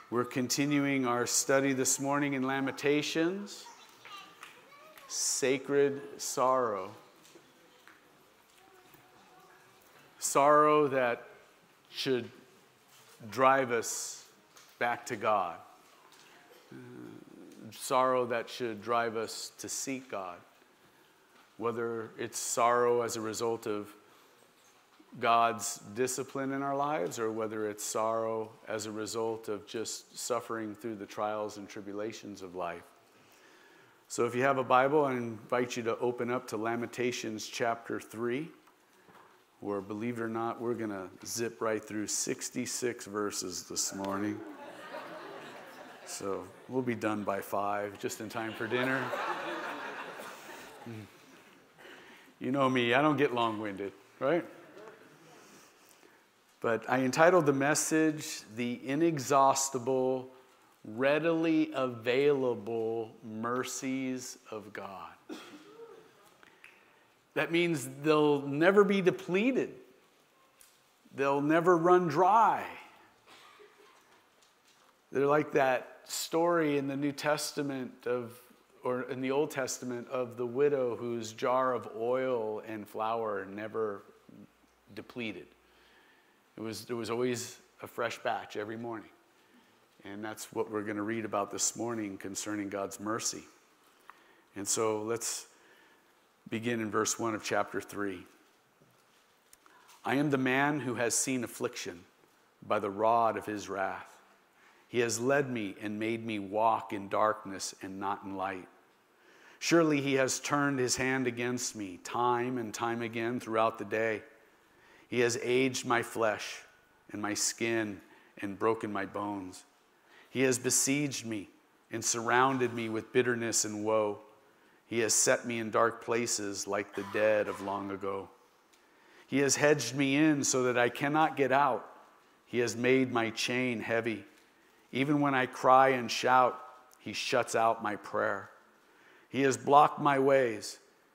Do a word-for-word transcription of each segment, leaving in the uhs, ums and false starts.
We're continuing our study this morning in Lamentations, Sacred Sorrow. Sorrow that should drive us back to God. Uh, sorrow that should drive us to seek God. Whether it's sorrow as a result of God's discipline in our lives, or whether it's sorrow as a result of just suffering through the trials and tribulations of life. So if you have a Bible, I invite you to open up to Lamentations chapter three, where, believe it or not, we're going to zip right through sixty-six verses this morning. So we'll be done by five, just in time for dinner. You know me, I don't get long-winded, right? But I entitled the message, The Inexhaustible, Readily Available Mercies of God. That means they'll never be depleted. They'll never run dry. They're like that story in the New Testament of, or in the Old Testament, of the widow whose jar of oil and flour never depleted. It was, there was always a fresh batch every morning. And that's what we're going to read about this morning concerning God's mercy. And so let's begin in verse one of chapter three. I am the man who has seen affliction by the rod of his wrath. He has led me and made me walk in darkness and not in light. Surely he has turned his hand against me time and time again throughout the day. He has aged my flesh and my skin and broken my bones. He has besieged me and surrounded me with bitterness and woe. He has set me in dark places like the dead of long ago. He has hedged me in so that I cannot get out. He has made my chain heavy. Even when I cry and shout, he shuts out my prayer. He has blocked my ways.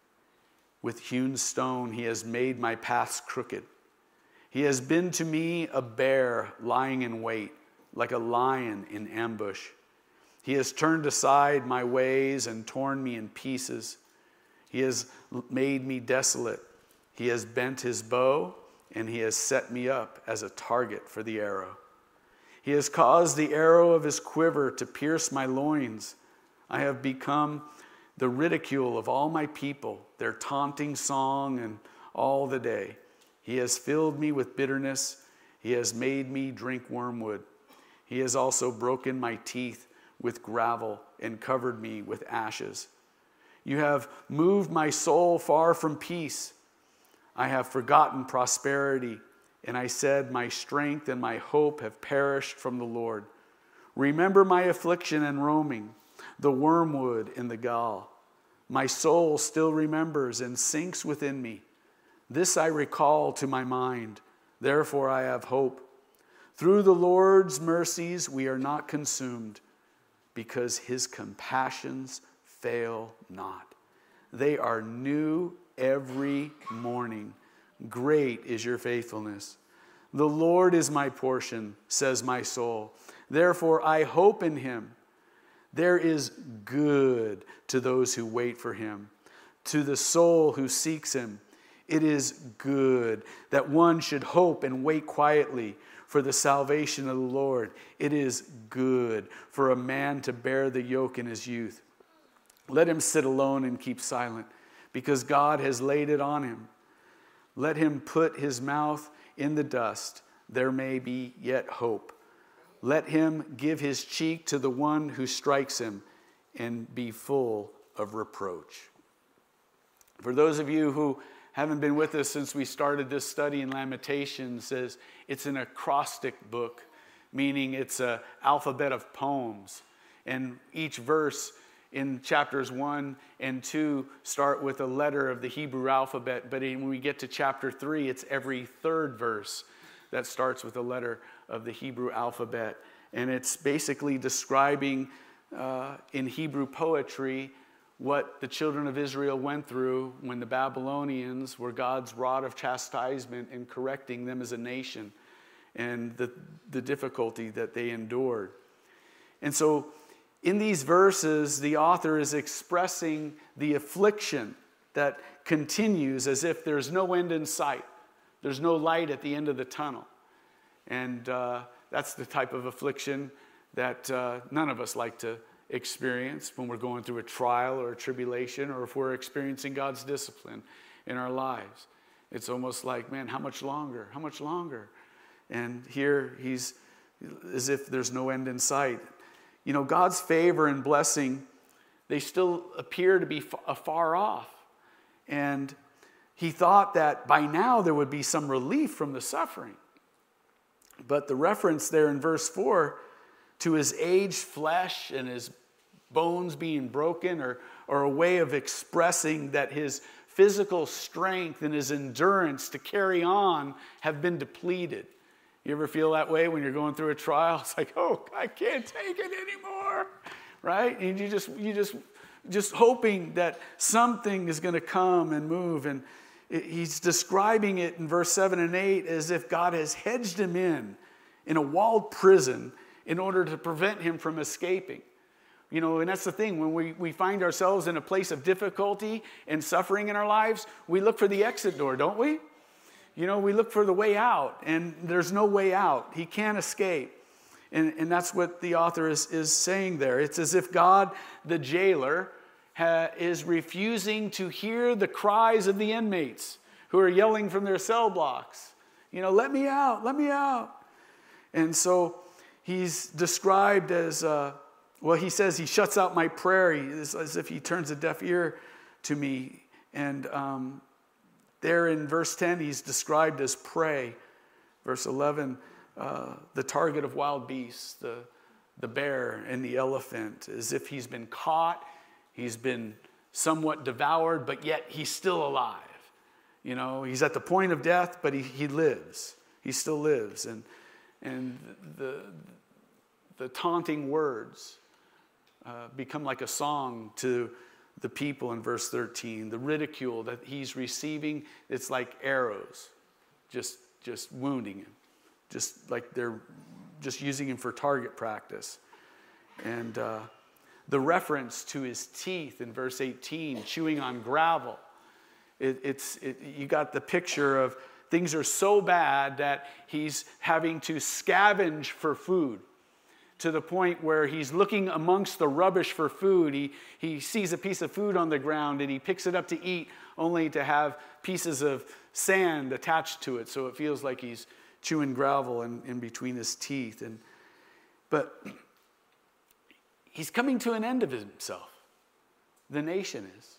With hewn stone, he has made my paths crooked. He has been to me a bear lying in wait, like a lion in ambush. He has turned aside my ways and torn me in pieces. He has made me desolate. He has bent his bow, and he has set me up as a target for the arrow. He has caused the arrow of his quiver to pierce my loins. I have become the ridicule of all my people, their taunting song and all the day. He has filled me with bitterness. He has made me drink wormwood. He has also broken my teeth with gravel and covered me with ashes. You have moved my soul far from peace. I have forgotten prosperity, and I said, my strength and my hope have perished from the Lord. Remember my affliction and roaming, the wormwood and the gall. My soul still remembers and sinks within me. This I recall to my mind, therefore I have hope. Through the Lord's mercies we are not consumed, because his compassions fail not. They are new every morning. Great is your faithfulness. The Lord is my portion, says my soul. Therefore I hope in him. There is good to those who wait for him, to the soul who seeks him. It is good that one should hope and wait quietly for the salvation of the Lord. It is good for a man to bear the yoke in his youth. Let him sit alone and keep silent, because God has laid it on him. Let him put his mouth in the dust. There may be yet hope. Let him give his cheek to the one who strikes him and be full of reproach. For those of you who haven't been with us since we started this study in Lamentations, says it's an acrostic book, meaning it's an alphabet of poems. And each verse in chapters one and two start with a letter of the Hebrew alphabet, but when we get to chapter three, it's every third verse that starts with a letter of the Hebrew alphabet. And it's basically describing uh, in Hebrew poetry what the children of Israel went through when the Babylonians were God's rod of chastisement in correcting them as a nation, and the, the difficulty that they endured. And so in these verses, the author is expressing the affliction that continues as if there's no end in sight. There's no light at the end of the tunnel. And uh, that's the type of affliction that uh, none of us like to experience when we're going through a trial or a tribulation, or if we're experiencing God's discipline in our lives. It's almost like, man, how much longer? How much longer? And here he's as if there's no end in sight. You know, God's favor and blessing, they still appear to be afar off. And he thought that by now there would be some relief from the suffering. But the reference there in verse four to his aged flesh and his bones being broken, or, or a way of expressing that his physical strength and his endurance to carry on have been depleted. You ever feel that way when you're going through a trial? It's like, oh, I can't take it anymore, right? And you just, you just, just hoping that something is going to come and move. And he's describing it in verse seven and eight as if God has hedged him in, in a walled prison, in order to prevent him from escaping. You know, and that's the thing. When we, we find ourselves in a place of difficulty and suffering in our lives, we look for the exit door, don't we? You know, we look for the way out, and there's no way out. He can't escape. And, and that's what the author is, is saying there. It's as if God, the jailer, ha, is refusing to hear the cries of the inmates who are yelling from their cell blocks. You know, let me out, let me out. And so he's described as, uh, well, he says he shuts out my prayer. He, it's as if he turns a deaf ear to me. And um, there in verse ten, he's described as prey. Verse eleven, uh, the target of wild beasts, the, the bear and the elephant, as if he's been caught, he's been somewhat devoured, but yet he's still alive. You know, he's at the point of death, but he, he lives. He still lives. And, and the, the taunting words uh, become like a song to the people in verse thirteen. The ridicule that he's receiving, it's like arrows, just, just wounding him. Just like they're just using him for target practice. And uh, the reference to his teeth in verse eighteen, chewing on gravel. It, it's it, you got the picture of things are so bad that he's having to scavenge for food, to the point where he's looking amongst the rubbish for food. He, he sees a piece of food on the ground and he picks it up to eat, only to have pieces of sand attached to it. So it feels like he's chewing gravel in, in between his teeth. And But he's coming to an end of himself. The nation is.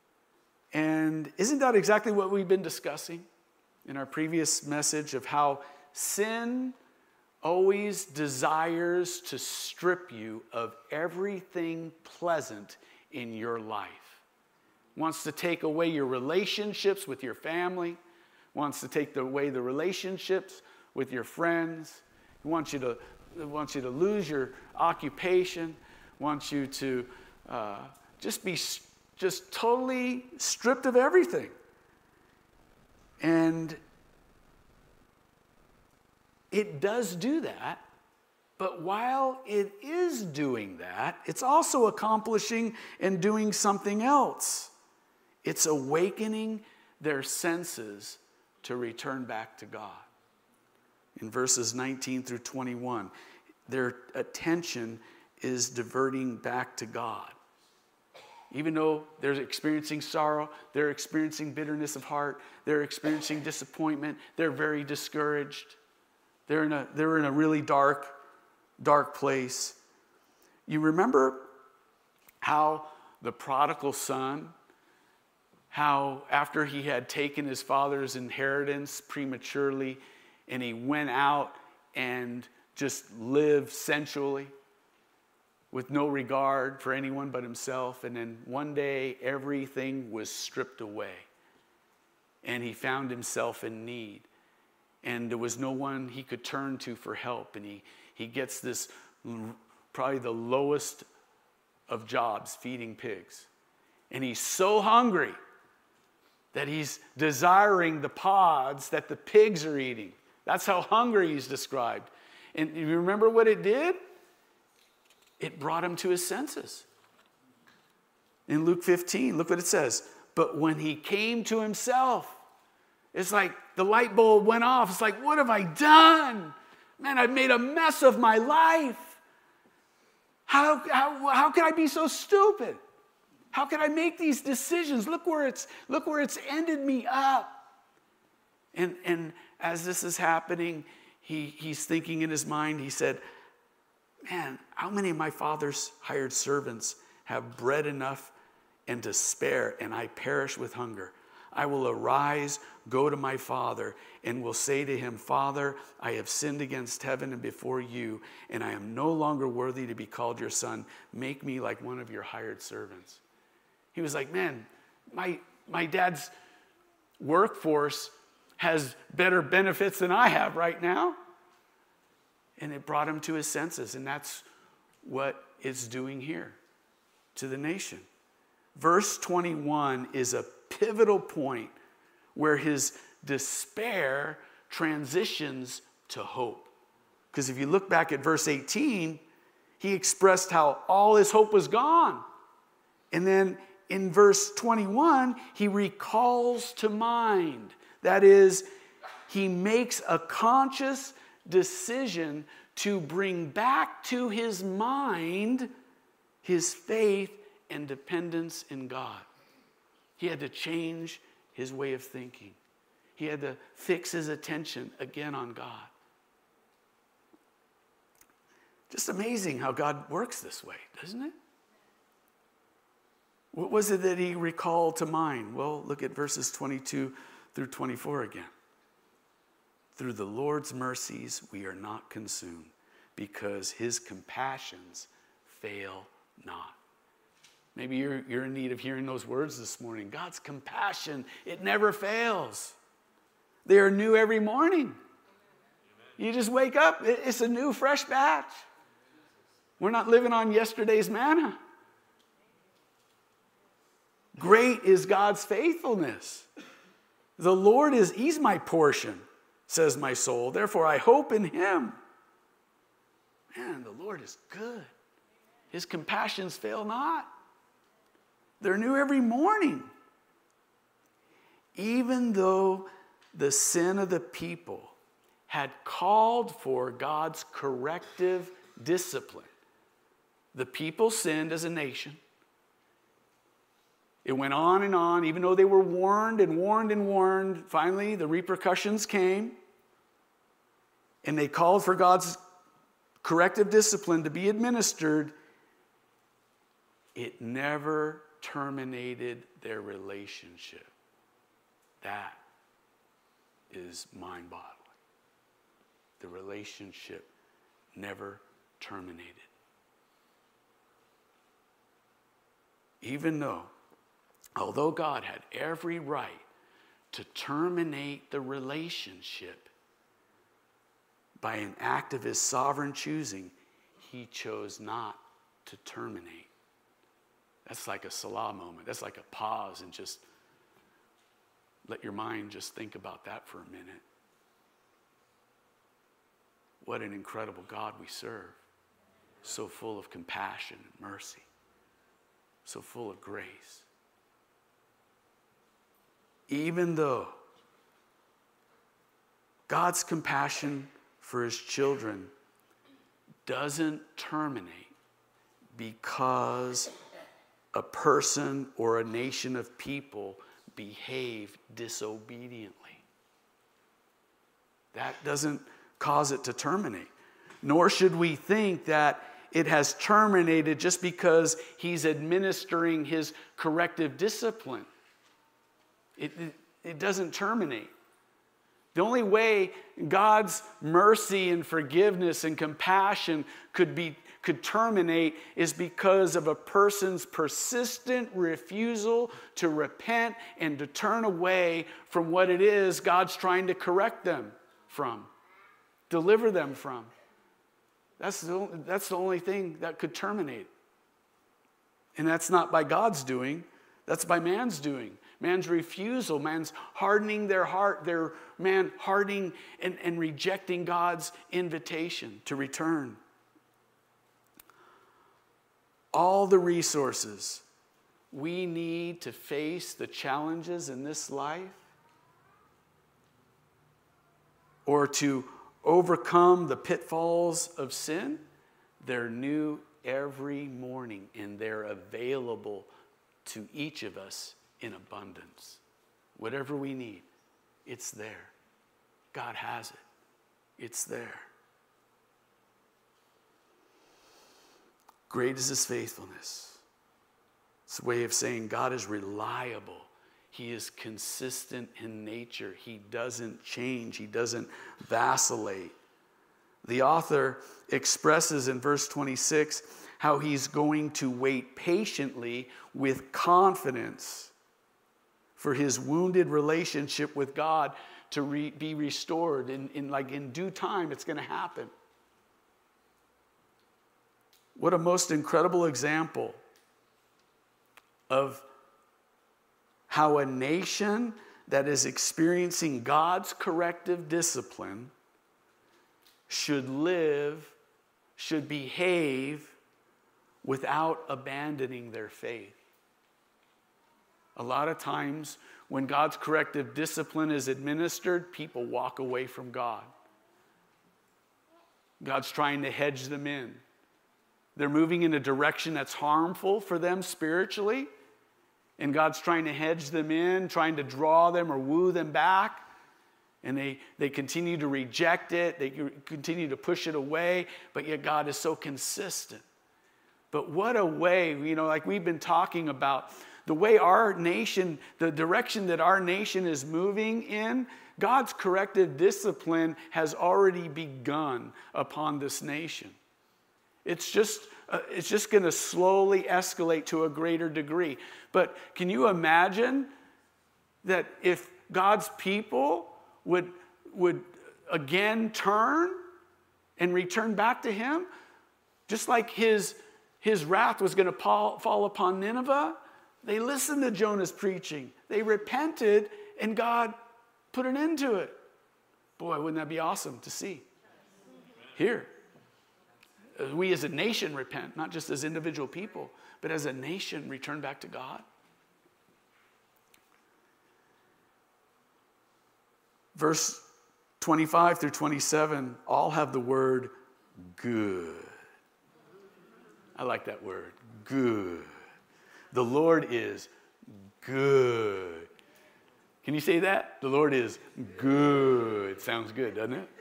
And isn't that exactly what we've been discussing in our previous message of how sin always desires to strip you of everything pleasant in your life? Wants to take away your relationships with your family, wants to take away the relationships with your friends. He wants you to, wants you to lose your occupation, wants you to uh, just be just totally stripped of everything. And it does do that, but while it is doing that, it's also accomplishing and doing something else. It's awakening their senses to return back to God. In verses nineteen through twenty-one, their attention is diverting back to God. Even though they're experiencing sorrow, they're experiencing bitterness of heart, they're experiencing disappointment, they're very discouraged. They're in a, they're in a really dark, dark place. You remember how the prodigal son, how after he had taken his father's inheritance prematurely and he went out and just lived sensually with no regard for anyone but himself, and then one day everything was stripped away and he found himself in need. And there was no one he could turn to for help. And he, he gets this, probably the lowest of jobs, feeding pigs. And he's so hungry that he's desiring the pods that the pigs are eating. That's how hungry he's described. And you remember what it did? it brought him to his senses. In Luke fifteen, look what it says. But when he came to himself, it's like the light bulb went off. It's like, what have I done? Man, I've made a mess of my life. How, how, how can I be so stupid? How can I make these decisions? Look where it's, look where it's ended me up. And, and as this is happening, he, he's thinking in his mind, he said, man, how many of my father's hired servants have bread enough and to spare, and I perish with hunger? I will arise, go to my father, and will say to him, Father, I have sinned against heaven and before you, and I am no longer worthy to be called your son. Make me like one of your hired servants. He was like, man, my, my dad's workforce has better benefits than I have right now. And it brought him to his senses, and that's what it's doing here to the nation. Verse twenty-one is a pivotal point where his despair transitions to hope. Because if you look back at verse eighteen, he expressed how all his hope was gone. And then in verse twenty-one, he recalls to mind. That is, he makes a conscious decision to bring back to his mind his faith and dependence in God. He had to change his way of thinking. He had to fix his attention again on God. Just amazing how God works this way, doesn't it? What was it that he recalled to mind? Well, look at verses twenty-two through twenty-four again. Through the Lord's mercies we are not consumed, because his compassions fail not. Maybe you're, you're in need of hearing those words this morning. God's compassion, it never fails. They are new every morning. You just wake up, it's a new, fresh batch. We're not living on yesterday's manna. Great is God's faithfulness. The Lord is, he's my portion, says my soul. Therefore, I hope in him. Man, the Lord is good. His compassions fail not. They're new every morning. Even though the sin of the people had called for God's corrective discipline, the people sinned as a nation. It went on and on, even though they were warned and warned and warned. Finally, the repercussions came, and they called for God's corrective discipline to be administered. It never terminated their relationship. That is mind-boggling. The relationship never terminated. Even though, although God had every right to terminate the relationship by an act of his sovereign choosing, he chose not to terminate. That's like a Salah moment. That's like a pause and just let your mind just think about that for a minute. What an incredible God we serve. So full of compassion and mercy. So full of grace. Even though God's compassion for his children doesn't terminate because a person or a nation of people behave disobediently. That doesn't cause it to terminate. Nor should we think that it has terminated just because he's administering his corrective discipline. It, it, it doesn't terminate. The only way God's mercy and forgiveness and compassion could be could terminate is because of a person's persistent refusal to repent and to turn away from what it is God's trying to correct them from, deliver them from. That's the only, that's the only thing that could terminate. And that's not by God's doing, that's by man's doing. Man's refusal, man's hardening their heart, their man hardening and, and rejecting God's invitation to return. all the resources we need to face the challenges in this life, or to overcome the pitfalls of sin, they're new every morning, and they're available to each of us in abundance. Whatever we need, it's there. God has it. It's there. Great is his faithfulness. It's a way of saying God is reliable. He is consistent in nature. He doesn't change. He doesn't vacillate. The author expresses in verse twenty-six how he's going to wait patiently with confidence for his wounded relationship with God to re- be restored. In, in, like in due time, it's going to happen. What a most incredible example of how a nation that is experiencing God's corrective discipline should live, should behave without abandoning their faith. A lot of times when God's corrective discipline is administered, people walk away from God. God's trying to hedge them in. They're moving in a direction that's harmful for them spiritually, and God's trying to hedge them in, trying to draw them or woo them back. And they, they continue to reject it. They continue to push it away. But yet God is so consistent. But what a way, you know, like we've been talking about, the way our nation, the direction that our nation is moving in, God's corrective discipline has already begun upon this nation. It's just, uh, it's just going to slowly escalate to a greater degree. But can you imagine that if God's people would, would again turn and return back to him, just like his, his wrath was going to fall, fall upon Nineveh? They listened to Jonah's preaching. They repented, and God put an end to it. Boy, wouldn't that be awesome to see? Here. We as a nation repent, not just as individual people, but as a nation return back to God. Verse twenty-five through twenty-seven all have the word good. I like that word, good. The Lord is good. Can you say that? The Lord is good. Sounds good, doesn't it?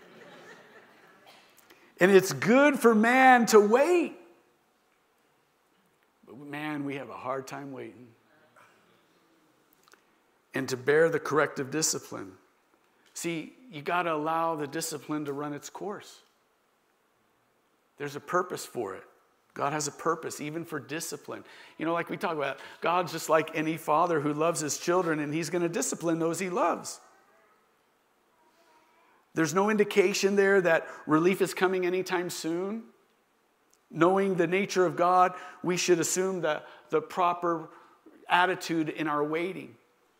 And it's good for man to wait. But man, we have a hard time waiting. And to bear the corrective discipline. See, you got to allow the discipline to run its course. There's a purpose for it. God has a purpose, even for discipline. You know, like we talk about, God's just like any father who loves his children, and he's going to discipline those he loves. There's no indication there that relief is coming anytime soon. Knowing the nature of God, we should assume the, the proper attitude in our waiting.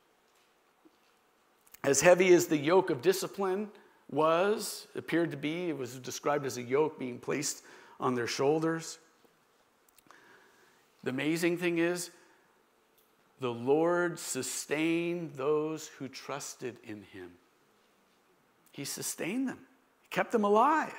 As heavy as the yoke of discipline was, appeared to be, it was described as a yoke being placed on their shoulders. The amazing thing is, the Lord sustained those who trusted in him. He sustained them. He kept them alive.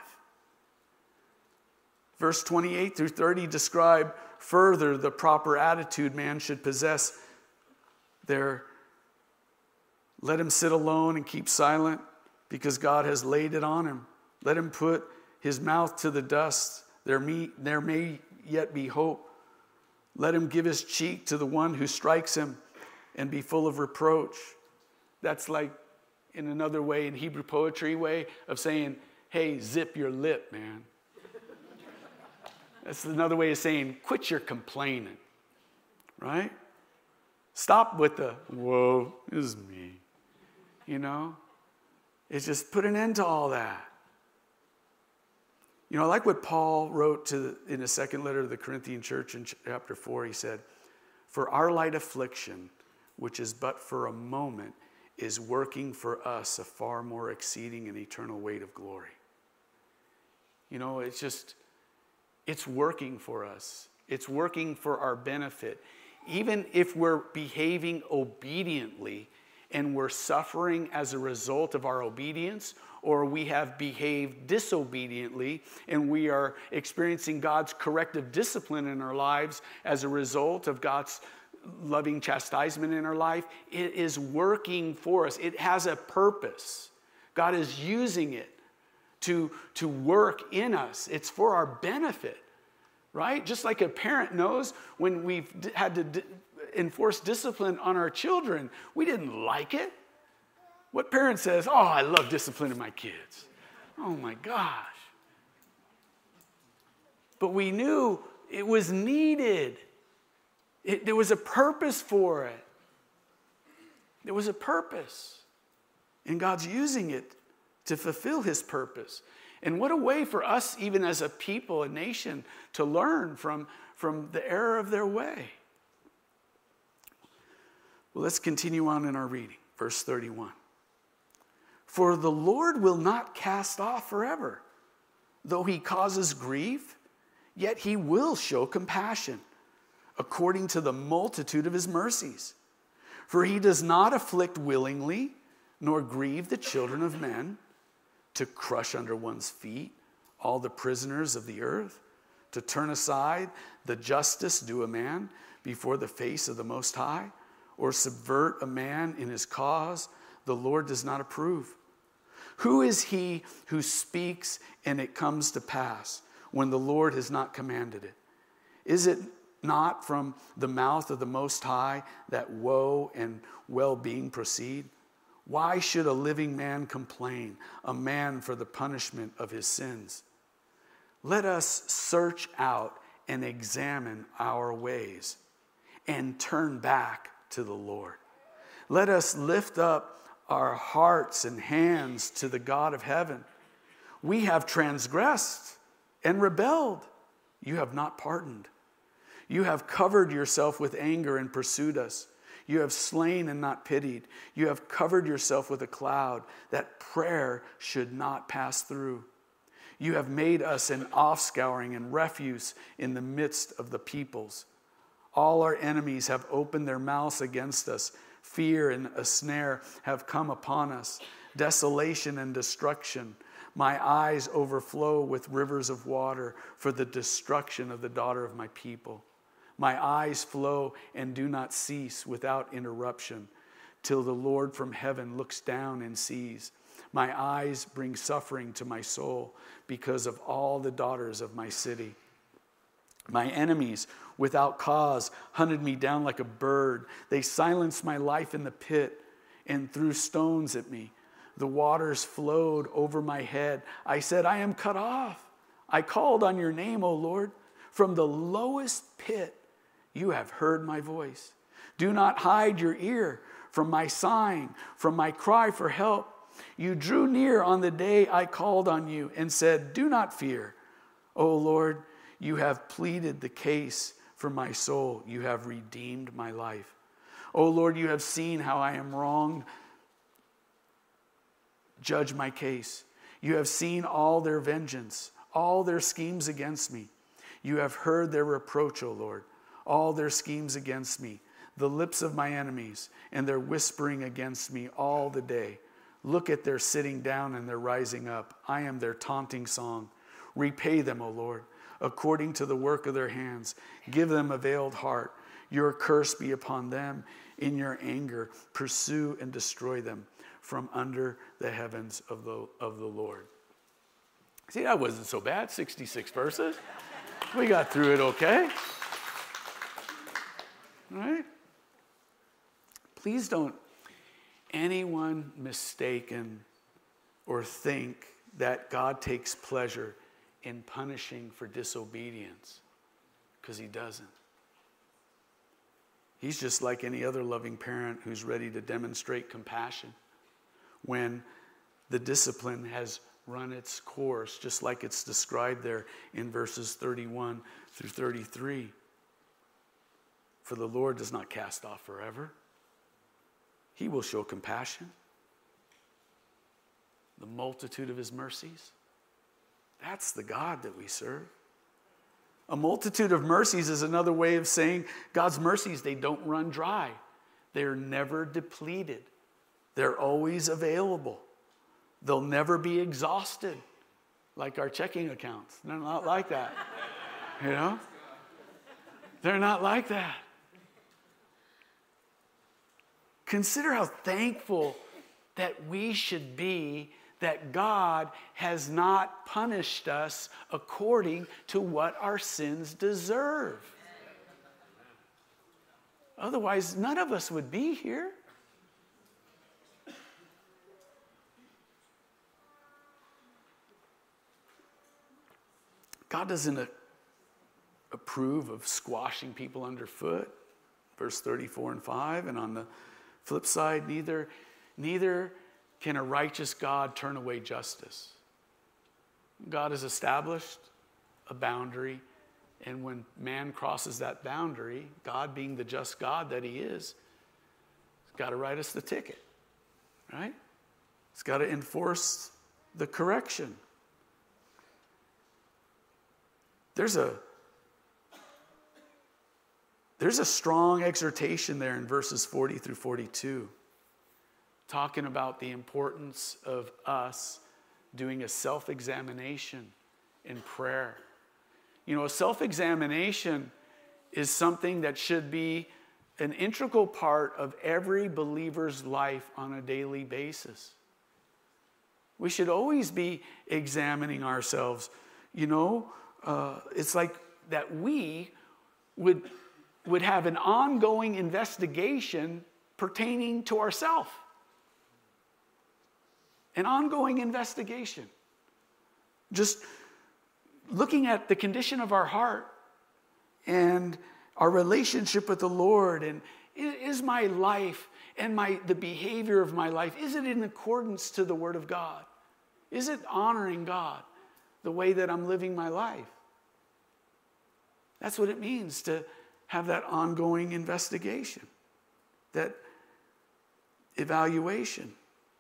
Verse twenty-eight through thirty describe further the proper attitude man should possess. There, let him sit alone and keep silent because God has laid it on him. Let him put his mouth to the dust. There may, there may yet be hope. Let him give his cheek to the one who strikes him and be full of reproach. That's like, in another way, in Hebrew poetry way of saying, hey, zip your lip, man. That's another way of saying, quit your complaining, right? Stop with the, whoa, this is me. You know? It's just put an end to all that. You know, I like what Paul wrote to the, in the second letter to the Corinthian church in chapter four. He said, for our light affliction, which is but for a moment, is working for us a far more exceeding and eternal weight of glory. You know, it's just, it's working for us. It's working for our benefit. Even if we're behaving obediently and we're suffering as a result of our obedience, or we have behaved disobediently and we are experiencing God's corrective discipline in our lives as a result of God's loving chastisement in our life, it is working for us. It has a purpose. God is using it to, to work in us. It's for our benefit, right? Just like a parent knows when we've had to d- enforce discipline on our children, we didn't like it. What parent says, oh, I love disciplining my kids? Oh my gosh. But we knew it was needed. It, there was a purpose for it. There was a purpose. And God's using it to fulfill his purpose. And what a way for us, even as a people, a nation, to learn from, from the error of their way. Well, let's continue on in our reading. Verse thirty-one. For the Lord will not cast off forever. Though he causes grief, yet he will show compassion, according to the multitude of his mercies. For he does not afflict willingly, nor grieve the children of men, to crush under one's feet all the prisoners of the earth, to turn aside the justice due a man before the face of the Most High, or subvert a man in his cause, the Lord does not approve. Who is he who speaks and it comes to pass when the Lord has not commanded it? Is it not from the mouth of the Most High that woe and well-being proceed? Why should a living man complain, a man for the punishment of his sins? Let us search out and examine our ways and turn back to the Lord. Let us lift up our hearts and hands to the God of heaven. We have transgressed and rebelled. You have not pardoned. You have covered yourself with anger and pursued us. You have slain and not pitied. You have covered yourself with a cloud that prayer should not pass through. You have made us an offscouring and refuse in the midst of the peoples. All our enemies have opened their mouths against us. Fear and a snare have come upon us. Desolation and destruction. My eyes overflow with rivers of water for the destruction of the daughter of my people. My eyes flow and do not cease without interruption, till the Lord from heaven looks down and sees. My eyes bring suffering to my soul because of all the daughters of my city. My enemies, without cause, hunted me down like a bird. They silenced my life in the pit and threw stones at me. The waters flowed over my head. I said, I am cut off. I called on your name, O Lord. From the lowest pit, you have heard my voice. Do not hide your ear from my sighing, from my cry for help. You drew near on the day I called on you and said, do not fear. O Lord, you have pleaded the case for my soul. You have redeemed my life. O Lord, you have seen how I am wronged. Judge my case. You have seen all their vengeance, all their schemes against me. You have heard their reproach, O Lord, all their schemes against me, the lips of my enemies, and their whispering against me all the day. Look at their sitting down and their rising up. I am their taunting song. Repay them, O Lord, according to the work of their hands. Give them a veiled heart. Your curse be upon them. In your anger, pursue and destroy them from under the heavens of the, of the Lord. See, that wasn't so bad, sixty-six verses. We got through it okay. All right? Please don't anyone mistaken or think that God takes pleasure in punishing for disobedience, because he doesn't. He's just like any other loving parent who's ready to demonstrate compassion when the discipline has run its course, just like it's described there in verses thirty-one through thirty-three. For the Lord does not cast off forever. He will show compassion. The multitude of his mercies. That's the God that we serve. A multitude of mercies is another way of saying God's mercies, they don't run dry. They're never depleted. They're always available. They'll never be exhausted like our checking accounts. They're not like that. You know? They're not like that. Consider how thankful that we should be that God has not punished us according to what our sins deserve. Otherwise, none of us would be here. God doesn't a- approve of squashing people underfoot. Verse thirty-four and five. And on the flip side, neither, neither can a righteous God turn away justice. God has established a boundary, and when man crosses that boundary, God being the just God that he is, he's got to write us the ticket, right? He's got to enforce the correction. There's a, there's a strong exhortation there in verses forty through forty-two, talking about the importance of us doing a self-examination in prayer. You know, a self-examination is something that should be an integral part of every believer's life on a daily basis. We should always be examining ourselves. You know, uh, it's like that we would, would have an ongoing investigation pertaining to ourselves. An ongoing investigation. Just looking at the condition of our heart and our relationship with the Lord, and is my life and my the behavior of my life, is it in accordance to the Word of God? Is it honoring God the way that I'm living my life? That's what it means to have that ongoing investigation, that evaluation,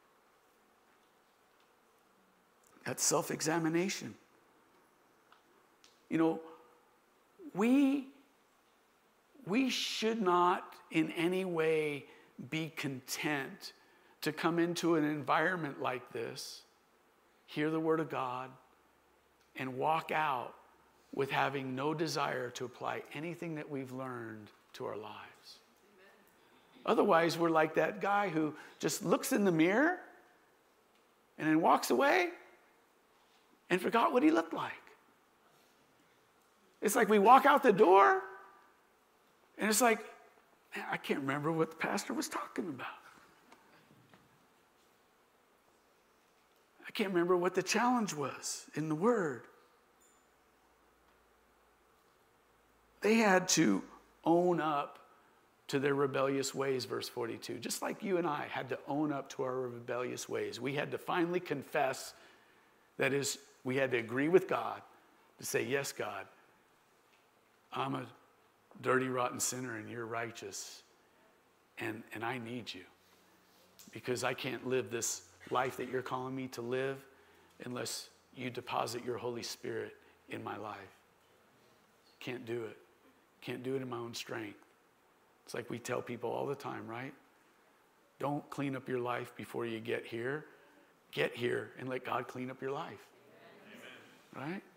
that self-examination. You know, we, we should not in any way be content to come into an environment like this, hear the Word of God, and walk out with having no desire to apply anything that we've learned to our lives. Amen. Otherwise, we're like that guy who just looks in the mirror and then walks away and forgot what he looked like. It's like we walk out the door, and it's like, man, I can't remember what the pastor was talking about. I can't remember what the challenge was in the Word. They had to own up to their rebellious ways, verse forty-two. Just like you and I had to own up to our rebellious ways. We had to finally confess, that is, we had to agree with God to say, yes, God, I'm a dirty, rotten sinner and you're righteous, and, and I need you because I can't live this life that you're calling me to live unless you deposit your Holy Spirit in my life. Can't do it. Can't do it in my own strength. It's like we tell people all the time, right? Don't clean up your life before you get here. Get here and let God clean up your life. Amen. Right?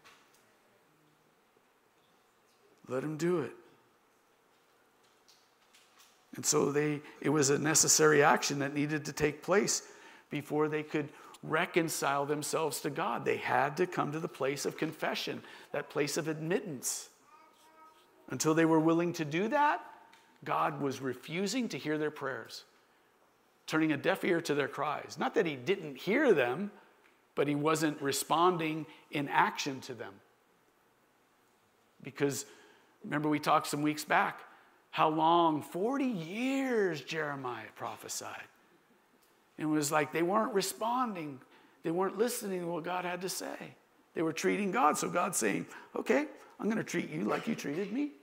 Let him do it. And so they, it was a necessary action that needed to take place before they could reconcile themselves to God. They had to come to the place of confession, that place of admittance. Until they were willing to do that, God was refusing to hear their prayers, turning a deaf ear to their cries. Not that he didn't hear them, but he wasn't responding in action to them. Because remember, we talked some weeks back, how long? forty years Jeremiah prophesied. And it was like they weren't responding. They weren't listening to what God had to say. They were treating God. So God's saying, okay, I'm going to treat you like you treated me.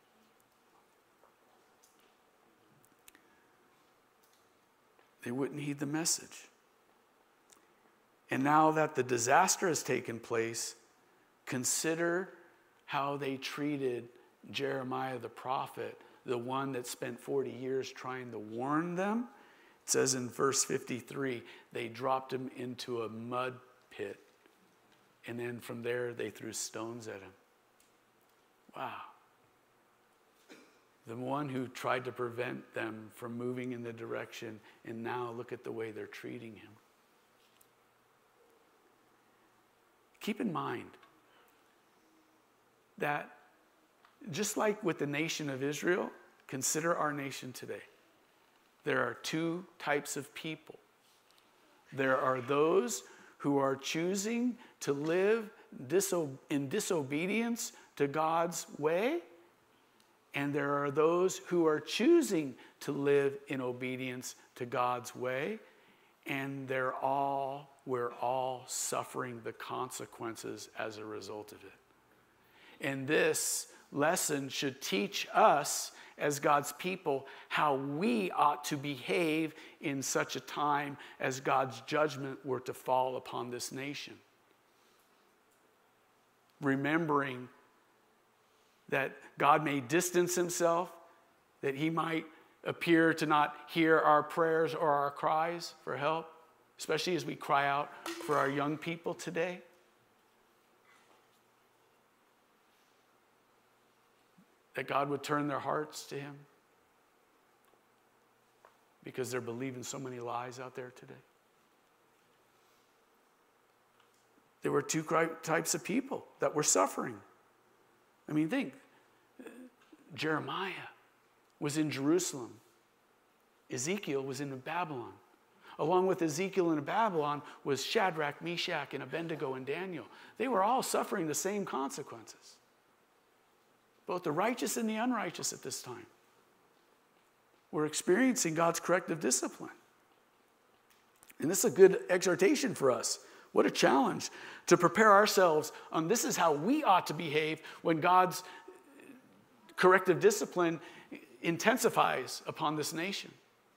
They wouldn't heed the message. And now that the disaster has taken place, consider how they treated Jeremiah the prophet, the one that spent forty years trying to warn them. It says in verse fifty-three, they dropped him into a mud pit. And then from there, they threw stones at him. Wow. The one who tried to prevent them from moving in the direction, and now look at the way they're treating him. Keep in mind that just like with the nation of Israel, consider our nation today. There are two types of people. There are those who are choosing to live diso- in disobedience to God's way, and there are those who are choosing to live in obedience to God's way, and they're all, we're all suffering the consequences as a result of it. And this lesson should teach us as God's people how we ought to behave in such a time as God's judgment were to fall upon this nation. Remembering that God may distance himself, that he might appear to not hear our prayers or our cries for help, especially as we cry out for our young people today. That God would turn their hearts to him because they're believing so many lies out there today. There were two types of people that were suffering. I mean, think. Jeremiah was in Jerusalem. Ezekiel was in Babylon. Along with Ezekiel in Babylon was Shadrach, Meshach, and Abednego and Daniel. They were all suffering the same consequences. Both the righteous and the unrighteous at this time were experiencing God's corrective discipline. And this is a good exhortation for us. What a challenge to prepare ourselves on this is how we ought to behave when God's corrective discipline intensifies upon this nation.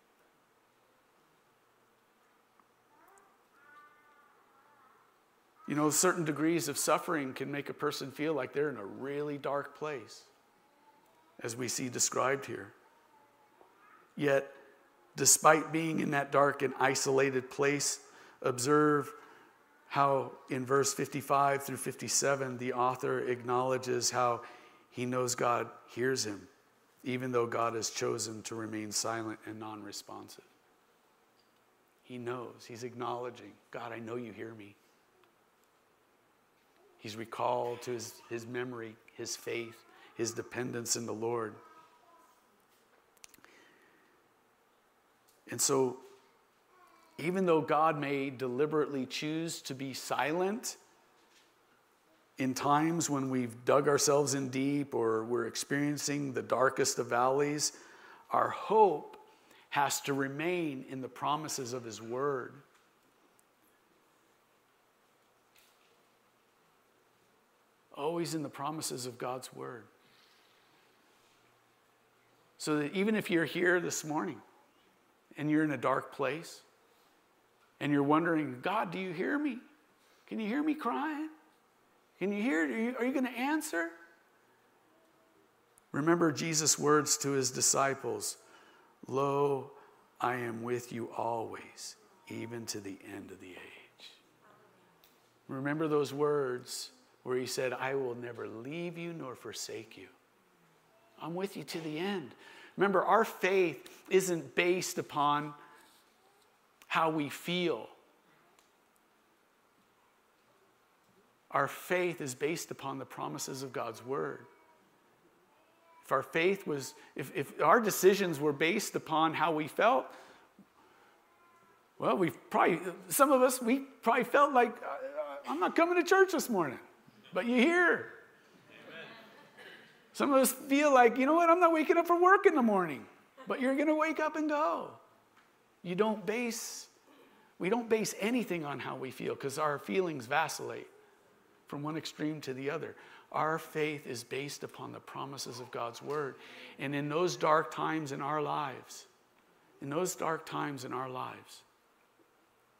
You know, certain degrees of suffering can make a person feel like they're in a really dark place, as we see described here. Yet, despite being in that dark and isolated place, observe how in verse fifty-five through fifty-seven, the author acknowledges how he knows God hears him, even though God has chosen to remain silent and non-responsive. He knows, he's acknowledging, God, I know you hear me. He's recalled to his, his memory, his faith, his dependence in the Lord. And so, even though God may deliberately choose to be silent in times when we've dug ourselves in deep or we're experiencing the darkest of valleys, our hope has to remain in the promises of his word. Always in the promises of God's word. So that even if you're here this morning and you're in a dark place and you're wondering, God, do you hear me? Can you hear me crying? Can you hear it? Are you, are you going to answer? Remember Jesus' words to his disciples, lo, I am with you always, even to the end of the age. Remember those words where he said, I will never leave you nor forsake you. I'm with you to the end. Remember, our faith isn't based upon how we feel. Our faith is based upon the promises of God's word. If our faith was, if, if our decisions were based upon how we felt, well, we probably, some of us, we probably felt like, I'm not coming to church this morning. But you're here. Amen. Some of us feel like, you know what, I'm not waking up for work in the morning. But you're going to wake up and go. You don't base, we don't base anything on how we feel because our feelings vacillate from one extreme to the other. Our faith is based upon the promises of God's word. And in those dark times in our lives, in those dark times in our lives,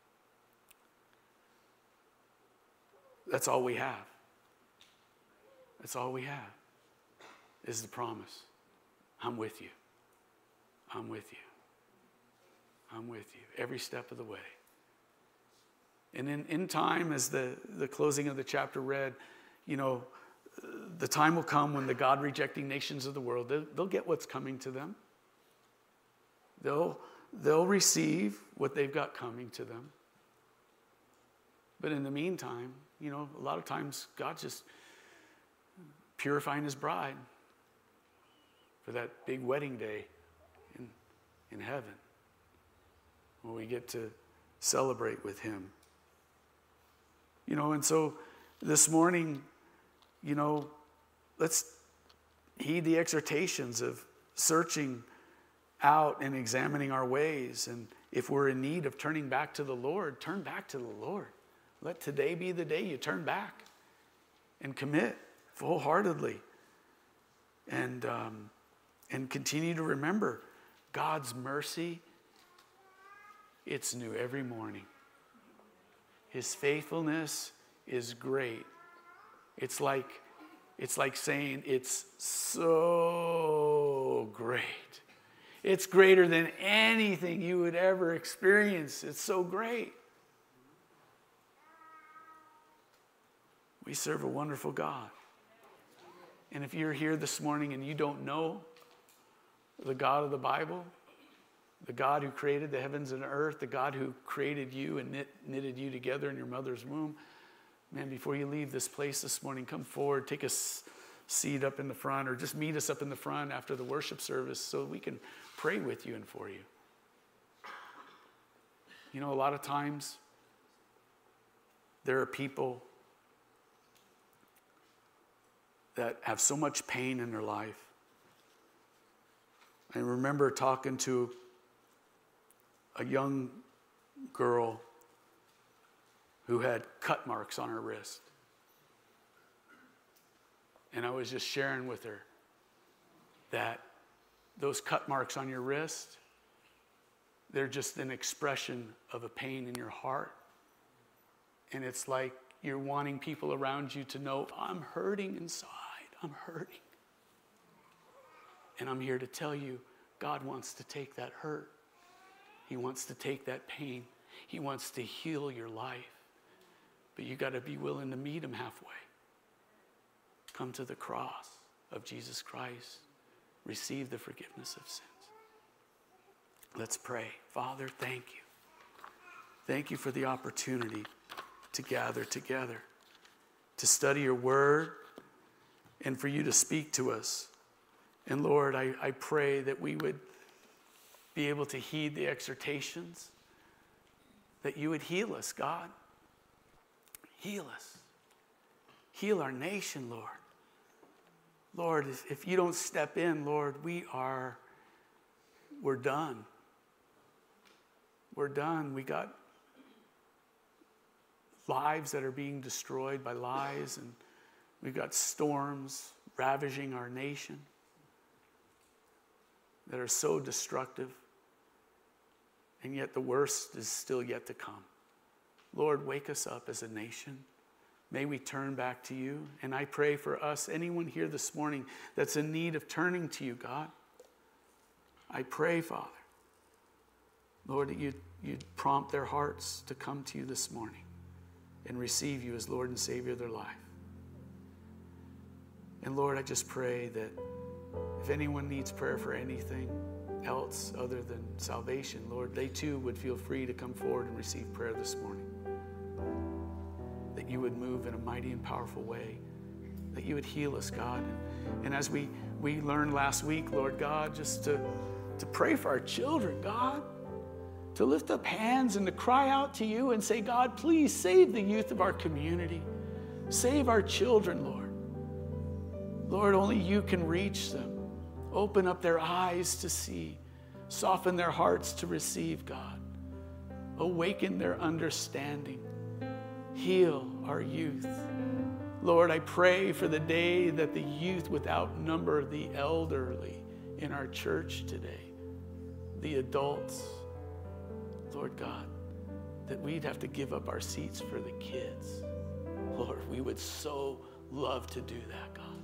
that's all we have. That's all we have, is the promise. I'm with you. I'm with you. I'm with you every step of the way. And in, in time, as the, the closing of the chapter read, you know, the time will come when the God-rejecting nations of the world, they'll, they'll get what's coming to them. They'll, they'll receive what they've got coming to them. But in the meantime, you know, a lot of times God's just purifying his bride for that big wedding day in, in heaven, when we get to celebrate with him. You know, and so this morning, you know, let's heed the exhortations of searching out and examining our ways. And if we're in need of turning back to the Lord, turn back to the Lord. Let today be the day you turn back and commit full-heartedly. And, um, and continue to remember God's mercy, it's new every morning. His faithfulness is great. It's like, it's like saying it's so great. It's greater than anything you would ever experience. It's so great. We serve a wonderful God. And if you're here this morning and you don't know the God of the Bible, the God who created the heavens and earth, the God who created you and knit, knitted you together in your mother's womb, man, before you leave this place this morning, come forward, take a s- seat up in the front, or just meet us up in the front after the worship service so we can pray with you and for you. You know, a lot of times there are people that have so much pain in their life. I remember talking to a young girl who had cut marks on her wrist. And I was just sharing with her that those cut marks on your wrist, they're just an expression of a pain in your heart. And it's like you're wanting people around you to know, I'm hurting inside. I'm hurting. And I'm here to tell you, God wants to take that hurt. He wants to take that pain. He wants to heal your life. But you got to be willing to meet him halfway. Come to the cross of Jesus Christ. Receive the forgiveness of sins. Let's pray. Father, thank you. Thank you for the opportunity to gather together, to study your word, and for you to speak to us. And Lord, I, I pray that we would be able to heed the exhortations, that you would heal us, God. Heal us. Heal our nation, Lord. Lord, if, if you don't step in, Lord, we are, we're done. We're done. We got lives that are being destroyed by lies, and we've got storms ravaging our nation that are so destructive, and yet the worst is still yet to come. Lord, wake us up as a nation. May we turn back to you. And I pray for us, anyone here this morning that's in need of turning to you, God. I pray, Father, Lord, that you'd, you'd prompt their hearts to come to you this morning and receive you as Lord and Savior of their life. And Lord, I just pray that if anyone needs prayer for anything else other than salvation, Lord, they too would feel free to come forward and receive prayer this morning. That you would move in a mighty and powerful way. That you would heal us, God. And, and as we, we learned last week, Lord God, just to, to pray for our children, God. To lift up hands and to cry out to you and say, God, please save the youth of our community. Save our children, Lord. Lord, only you can reach them. Open up their eyes to see. Soften their hearts to receive, God. Awaken their understanding. Heal our youth. Lord, I pray for the day that the youth without number, the elderly in our church today, the adults, Lord God, that we'd have to give up our seats for the kids. Lord, we would so love to do that, God.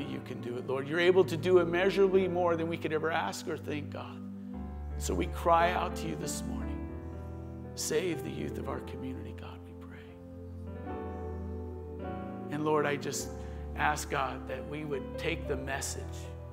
only you can do it, Lord. You're able to do immeasurably more than we could ever ask or think, God. So we cry out to you this morning. Save the youth of our community, God, we pray. And Lord, I just ask, God, that we would take the message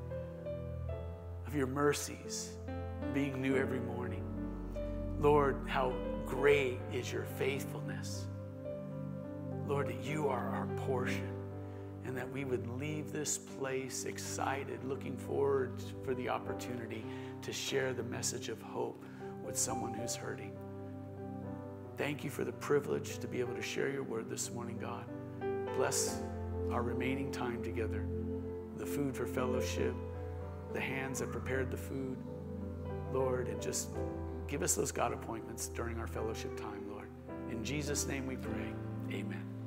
of your mercies being new every morning. Lord, how great is your faithfulness. Lord, that you are our portion, and that we would leave this place excited, looking forward for the opportunity to share the message of hope with someone who's hurting. Thank you for the privilege to be able to share your word this morning, God. Bless our remaining time together, the food for fellowship, the hands that prepared the food, Lord, and just give us those God appointments during our fellowship time, Lord. In Jesus' name we pray, amen.